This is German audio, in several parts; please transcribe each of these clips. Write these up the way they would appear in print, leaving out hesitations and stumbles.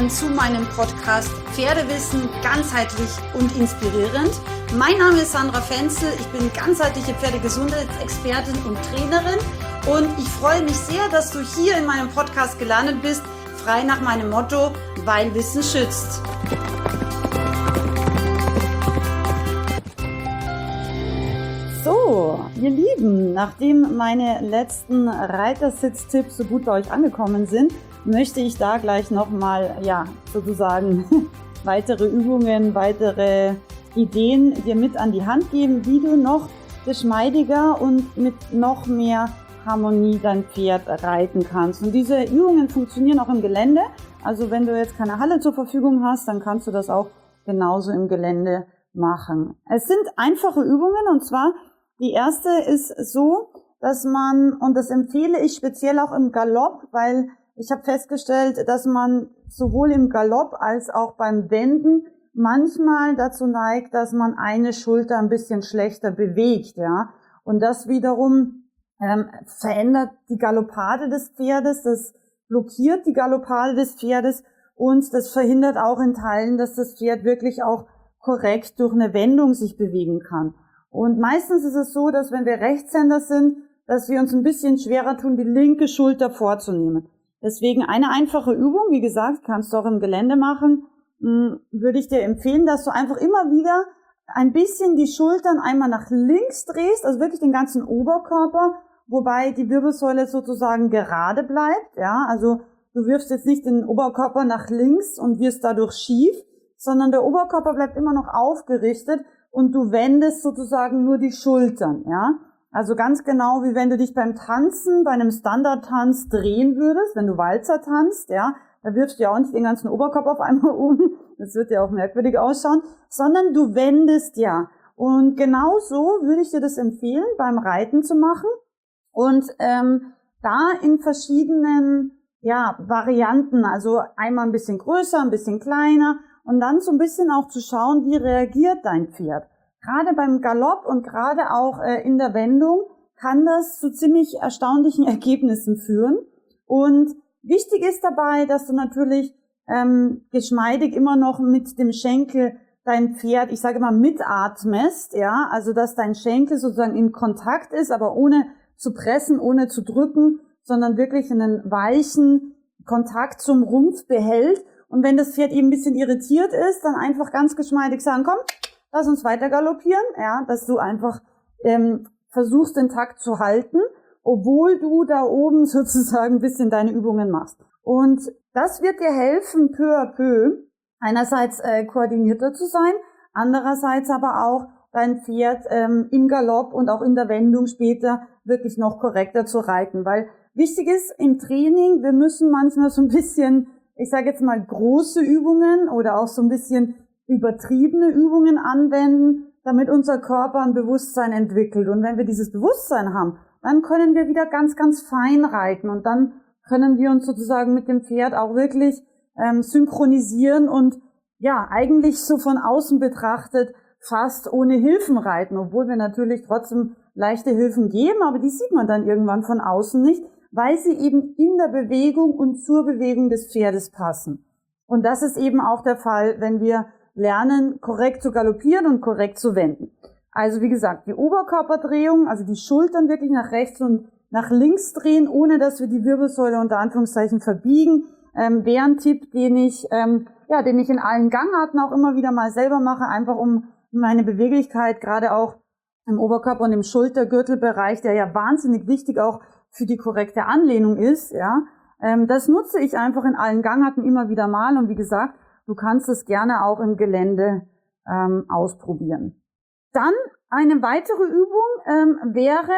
willkommen zu meinem Podcast Pferdewissen ganzheitlich und inspirierend. Mein Name ist Sandra Fenzel, ich bin ganzheitliche Pferdegesundheitsexpertin und Trainerin und ich freue mich sehr, dass du hier in meinem Podcast gelandet bist, frei nach meinem Motto, weil Wissen schützt. So, ihr Lieben, nachdem meine letzten Reitersitztipps so gut bei euch angekommen sind, möchte ich da gleich nochmal, sozusagen weitere Übungen, weitere Ideen dir mit an die Hand geben, wie du noch geschmeidiger und mit noch mehr Harmonie dein Pferd reiten kannst. Und diese Übungen funktionieren auch im Gelände. Also wenn du jetzt keine Halle zur Verfügung hast, dann kannst du das auch genauso im Gelände machen. Es sind einfache Übungen und zwar die erste ist so, dass man, und das empfehle ich speziell auch im Galopp, weil ich habe festgestellt, dass man sowohl im Galopp als auch beim Wenden manchmal dazu neigt, dass man eine Schulter ein bisschen schlechter bewegt, ja. Und das wiederum verändert die Galoppade des Pferdes, das blockiert die Galoppade des Pferdes und das verhindert auch in Teilen, dass das Pferd wirklich auch korrekt durch eine Wendung sich bewegen kann. Und meistens ist es so, dass wenn wir Rechtshänder sind, dass wir uns ein bisschen schwerer tun, die linke Schulter vorzunehmen. Deswegen eine einfache Übung, wie gesagt, kannst du auch im Gelände machen, würde ich dir empfehlen, dass du einfach immer wieder ein bisschen die Schultern einmal nach links drehst, also wirklich den ganzen Oberkörper, wobei die Wirbelsäule sozusagen gerade bleibt, ja, also du wirfst jetzt nicht den Oberkörper nach links und wirst dadurch schief, sondern der Oberkörper bleibt immer noch aufgerichtet und du wendest sozusagen nur die Schultern, ja. Also ganz genau, wie wenn du dich beim Tanzen, bei einem Standardtanz drehen würdest, wenn du Walzer tanzt, ja, da wirfst du ja auch nicht den ganzen Oberkörper auf einmal um, das wird ja auch merkwürdig ausschauen, sondern du wendest ja. Und genau so würde ich dir das empfehlen, beim Reiten zu machen und da in verschiedenen Varianten, also einmal ein bisschen größer, ein bisschen kleiner und dann so ein bisschen auch zu schauen, wie reagiert dein Pferd. Gerade beim Galopp und gerade auch in der Wendung kann das zu ziemlich erstaunlichen Ergebnissen führen. Und wichtig ist dabei, dass du natürlich geschmeidig immer noch mit dem Schenkel dein Pferd, ich sage immer, mitatmest, ja, also dass dein Schenkel sozusagen in Kontakt ist, aber ohne zu pressen, ohne zu drücken, sondern wirklich einen weichen Kontakt zum Rumpf behält. Und wenn das Pferd eben ein bisschen irritiert ist, dann einfach ganz geschmeidig sagen, komm, lass uns weiter galoppieren, ja, dass du einfach versuchst, den Takt zu halten, obwohl du da oben sozusagen ein bisschen deine Übungen machst. Und das wird dir helfen, peu à peu, einerseits koordinierter zu sein, andererseits aber auch dein Pferd im Galopp und auch in der Wendung später wirklich noch korrekter zu reiten. Weil wichtig ist im Training, wir müssen manchmal so ein bisschen, ich sage jetzt mal, große Übungen oder auch so ein bisschen übertriebene Übungen anwenden, damit unser Körper ein Bewusstsein entwickelt. Und wenn wir dieses Bewusstsein haben, dann können wir wieder ganz, ganz fein reiten und dann können wir uns sozusagen mit dem Pferd auch wirklich synchronisieren und ja, eigentlich so von außen betrachtet fast ohne Hilfen reiten, obwohl wir natürlich trotzdem leichte Hilfen geben, aber die sieht man dann irgendwann von außen nicht, weil sie eben in der Bewegung und zur Bewegung des Pferdes passen. Und das ist eben auch der Fall, wenn wir lernen, korrekt zu galoppieren und korrekt zu wenden. Also wie gesagt, die Oberkörperdrehung, also die Schultern wirklich nach rechts und nach links drehen, ohne dass wir die Wirbelsäule unter Anführungszeichen verbiegen, wäre ein Tipp, den ich in allen Gangarten auch immer wieder mal selber mache, einfach um meine Beweglichkeit, gerade auch im Oberkörper und im Schultergürtelbereich, der ja wahnsinnig wichtig auch für die korrekte Anlehnung ist, ja, das nutze ich einfach in allen Gangarten immer wieder mal und wie gesagt, du kannst es gerne auch im Gelände ausprobieren. Dann eine weitere Übung wäre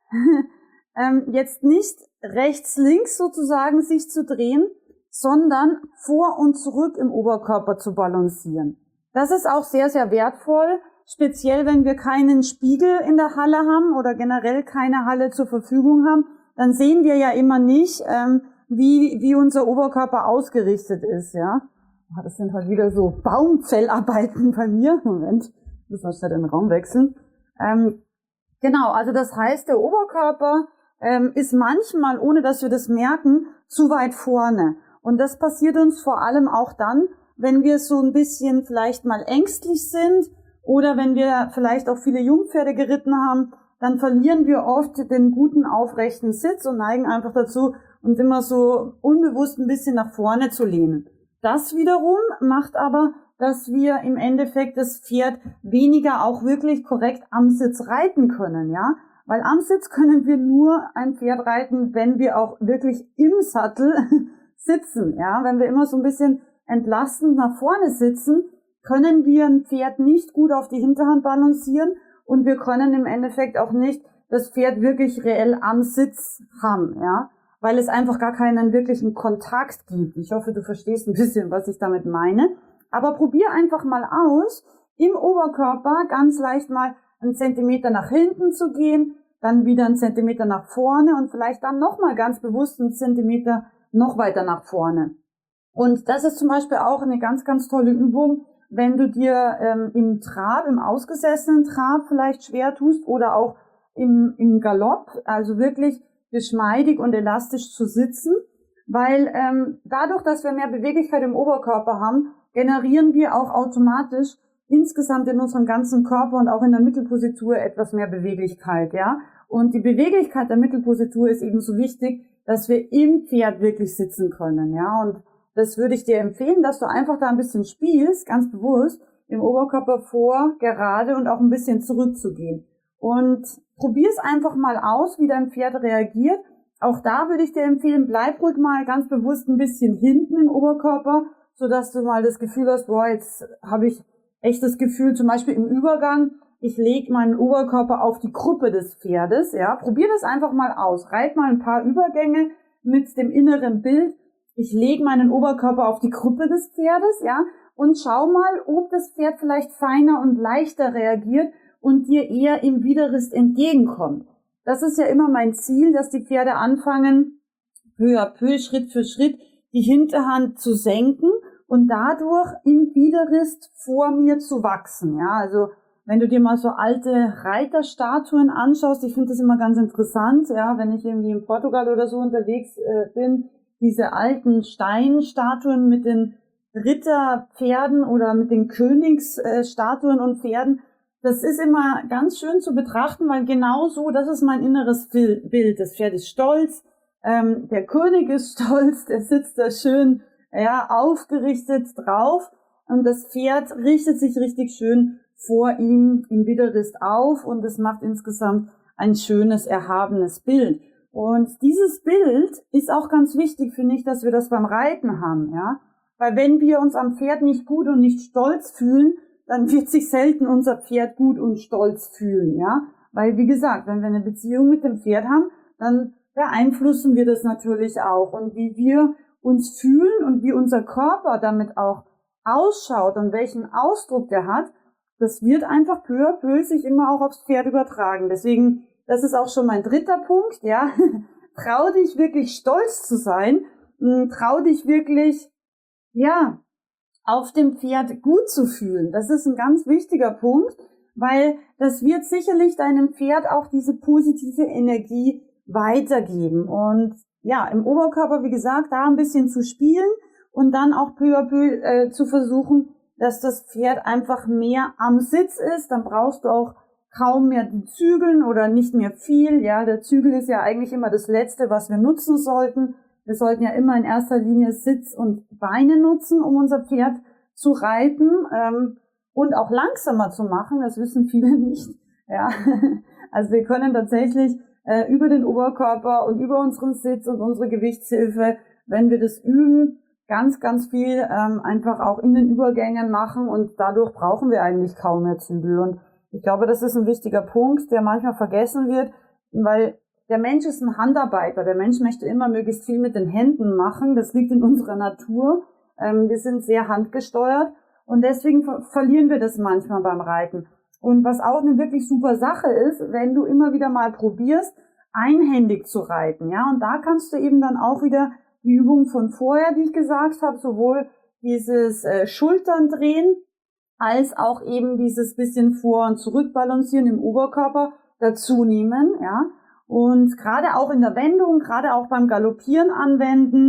jetzt nicht rechts-links sozusagen sich zu drehen, sondern vor und zurück im Oberkörper zu balancieren. Das ist auch sehr, sehr wertvoll, speziell wenn wir keinen Spiegel in der Halle haben oder generell keine Halle zur Verfügung haben, dann sehen wir ja immer nicht, wie unser Oberkörper ausgerichtet ist, ja. Das sind halt wieder so Baumzellarbeiten bei mir. Moment, muss man schnell den Raum wechseln. Genau, also das heißt, der Oberkörper ist manchmal, ohne dass wir das merken, zu weit vorne. Und das passiert uns vor allem auch dann, wenn wir so ein bisschen vielleicht mal ängstlich sind oder wenn wir vielleicht auch viele Jungpferde geritten haben, dann verlieren wir oft den guten aufrechten Sitz und neigen einfach dazu, uns immer so unbewusst ein bisschen nach vorne zu lehnen. Das wiederum macht aber, dass wir im Endeffekt das Pferd weniger auch wirklich korrekt am Sitz reiten können, ja. Weil am Sitz können wir nur ein Pferd reiten, wenn wir auch wirklich im Sattel sitzen, ja. Wenn wir immer so ein bisschen entlastend nach vorne sitzen, können wir ein Pferd nicht gut auf die Hinterhand balancieren und wir können im Endeffekt auch nicht das Pferd wirklich reell am Sitz haben, ja. Weil es einfach gar keinen wirklichen Kontakt gibt. Ich hoffe, du verstehst ein bisschen, was ich damit meine. Aber probier einfach mal aus, im Oberkörper ganz leicht mal einen Zentimeter nach hinten zu gehen, dann wieder einen Zentimeter nach vorne und vielleicht dann nochmal ganz bewusst einen Zentimeter noch weiter nach vorne. Und das ist zum Beispiel auch eine ganz, ganz tolle Übung, wenn du dir im Trab, im ausgesessenen Trab vielleicht schwer tust oder auch im Galopp, also wirklich geschmeidig und elastisch zu sitzen, weil dadurch, dass wir mehr Beweglichkeit im Oberkörper haben, generieren wir auch automatisch insgesamt in unserem ganzen Körper und auch in der Mittelpositur etwas mehr Beweglichkeit, ja. Und die Beweglichkeit der Mittelpositur ist eben so wichtig, dass wir im Pferd wirklich sitzen können, ja. Und das würde ich dir empfehlen, dass du einfach da ein bisschen spielst, ganz bewusst, im Oberkörper vor, gerade und auch ein bisschen zurückzugehen. Und probier es einfach mal aus, wie dein Pferd reagiert. Auch da würde ich dir empfehlen, bleib ruhig mal ganz bewusst ein bisschen hinten im Oberkörper, sodass du mal das Gefühl hast, boah, jetzt habe ich echt das Gefühl, zum Beispiel im Übergang, ich lege meinen Oberkörper auf die Kruppe des Pferdes, ja. Probier das einfach mal aus. Reit mal ein paar Übergänge mit dem inneren Bild. Ich lege meinen Oberkörper auf die Kruppe des Pferdes, ja, und schau mal, ob das Pferd vielleicht feiner und leichter reagiert und dir eher im Widerrist entgegenkommt. Das ist ja immer mein Ziel, dass die Pferde anfangen, peu à peu, Schritt für Schritt, die Hinterhand zu senken und dadurch im Widerrist vor mir zu wachsen. Ja, also wenn du dir mal so alte Reiterstatuen anschaust, ich finde das immer ganz interessant, ja, wenn ich irgendwie in Portugal oder so unterwegs bin, diese alten Steinstatuen mit den Ritterpferden oder mit den Königsstatuen und Pferden, das ist immer ganz schön zu betrachten, weil genau so, das ist mein inneres Bild. Das Pferd ist stolz, der König ist stolz, der sitzt da schön, ja, aufgerichtet drauf und das Pferd richtet sich richtig schön vor ihm im Widerrist auf und es macht insgesamt ein schönes, erhabenes Bild. Und dieses Bild ist auch ganz wichtig, finde ich, dass wir das beim Reiten haben, ja. Weil wenn wir uns am Pferd nicht gut und nicht stolz fühlen, dann wird sich selten unser Pferd gut und stolz fühlen, ja. Weil, wie gesagt, wenn wir eine Beziehung mit dem Pferd haben, dann beeinflussen wir das natürlich auch. Und wie wir uns fühlen und wie unser Körper damit auch ausschaut und welchen Ausdruck der hat, das wird einfach peu à peu sich immer auch aufs Pferd übertragen. Deswegen, das ist auch schon mein dritter Punkt, ja. Trau dich wirklich stolz zu sein, trau dich wirklich, ja, auf dem Pferd gut zu fühlen. Das ist ein ganz wichtiger Punkt, weil das wird sicherlich deinem Pferd auch diese positive Energie weitergeben. Und ja, im Oberkörper, wie gesagt, da ein bisschen zu spielen und dann auch peu à peu zu versuchen, dass das Pferd einfach mehr am Sitz ist. Dann brauchst du auch kaum mehr die Zügeln oder nicht mehr viel. Ja, der Zügel ist ja eigentlich immer das Letzte, was wir nutzen sollten. Wir sollten ja immer in erster Linie Sitz und Beine nutzen, um unser Pferd zu reiten und auch langsamer zu machen. Das wissen viele nicht. Ja, also wir können tatsächlich über den Oberkörper und über unseren Sitz und unsere Gewichtshilfe, wenn wir das üben, ganz, ganz viel einfach auch in den Übergängen machen und dadurch brauchen wir eigentlich kaum mehr Zügel. Und ich glaube, das ist ein wichtiger Punkt, der manchmal vergessen wird, weil der Mensch ist ein Handarbeiter. Der Mensch möchte immer möglichst viel mit den Händen machen. Das liegt in unserer Natur. Wir sind sehr handgesteuert und deswegen verlieren wir das manchmal beim Reiten. Und was auch eine wirklich super Sache ist, wenn du immer wieder mal probierst, einhändig zu reiten. Ja, und da kannst du eben dann auch wieder die Übung von vorher, die ich gesagt habe, sowohl dieses Schultern drehen, als auch eben dieses bisschen vor- und zurückbalancieren im Oberkörper dazu nehmen, ja. Und gerade auch in der Wendung, gerade auch beim Galoppieren anwenden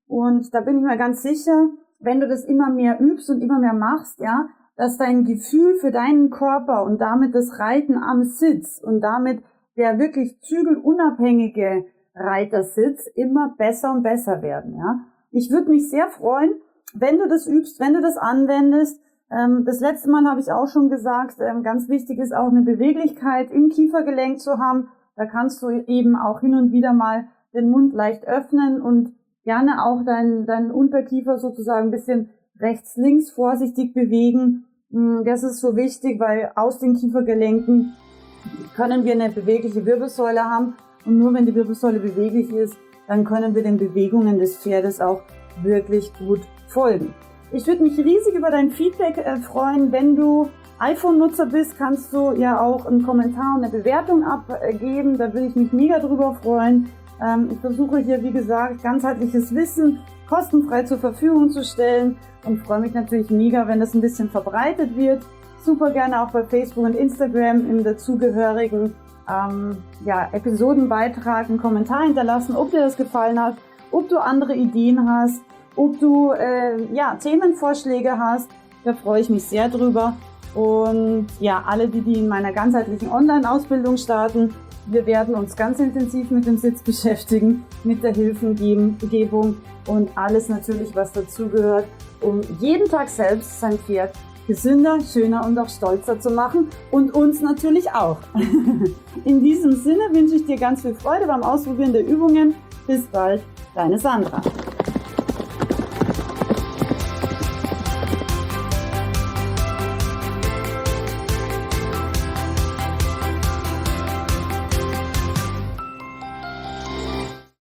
Und da bin ich mir ganz sicher, wenn du das immer mehr übst und immer mehr machst, ja, dass dein Gefühl für deinen Körper und damit das Reiten am Sitz und damit der wirklich zügelunabhängige Reitersitz immer besser und besser werden, ja. Ich würde mich sehr freuen, wenn du das übst, wenn du das anwendest. Das letzte Mal habe ich auch schon gesagt, ganz wichtig ist auch eine Beweglichkeit im Kiefergelenk zu haben. Da kannst du eben auch hin und wieder mal den Mund leicht öffnen und gerne auch deinen Unterkiefer sozusagen ein bisschen rechts, links vorsichtig bewegen. Das ist so wichtig, weil aus den Kiefergelenken können wir eine bewegliche Wirbelsäule haben. Und nur wenn die Wirbelsäule beweglich ist, dann können wir den Bewegungen des Pferdes auch wirklich gut folgen. Ich würde mich riesig über dein Feedback freuen. Wenn du iPhone-Nutzer bist, kannst du ja auch einen Kommentar und eine Bewertung abgeben. Da würde ich mich mega drüber freuen. Ich versuche hier, wie gesagt, ganzheitliches Wissen kostenfrei zur Verfügung zu stellen und freue mich natürlich mega, wenn das ein bisschen verbreitet wird. Super gerne auch bei Facebook und Instagram im dazugehörigen Episodenbeitrag einen Kommentar hinterlassen, ob dir das gefallen hat, ob du andere Ideen hast, ob du Themenvorschläge hast. Da freue ich mich sehr drüber. Und ja, alle, die in meiner ganzheitlichen Online-Ausbildung starten, wir werden uns ganz intensiv mit dem Sitz beschäftigen, mit der Hilfengebung und alles natürlich, was dazugehört, um jeden Tag selbst sein Pferd gesünder, schöner und auch stolzer zu machen und uns natürlich auch. In diesem Sinne wünsche ich dir ganz viel Freude beim Ausprobieren der Übungen. Bis bald, deine Sandra.